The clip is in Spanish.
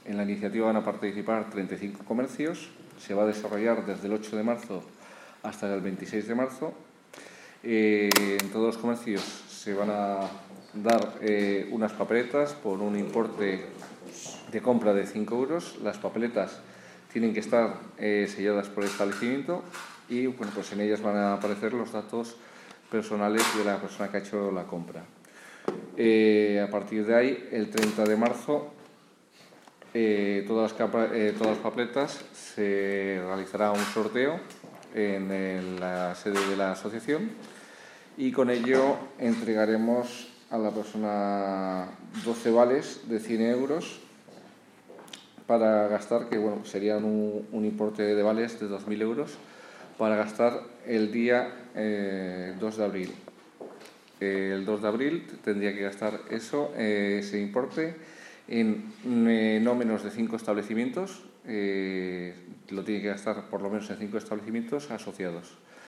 En la iniciativa van a participar 35 comercios. Se va a desarrollar desde el 8 de marzo hasta el 26 de marzo. En todos los comercios se van a dar unas papeletas por un importe de compra de 5 euros. Las papeletas tienen que estar selladas por el establecimiento y bueno, pues en ellas van a aparecer los datos personales de la persona que ha hecho la compra. A partir de ahí, el 30 de marzo, todas las papeletas se realizará un sorteo en la sede de la asociación y con ello entregaremos a la persona 12 vales de 100 euros para gastar, que bueno, serían un importe de vales de 2.000 euros para gastar el día 2 de abril. El 2 de abril tendría que gastar ese importe en no menos de 5 establecimientos, lo tiene que gastar por lo menos en 5 establecimientos asociados.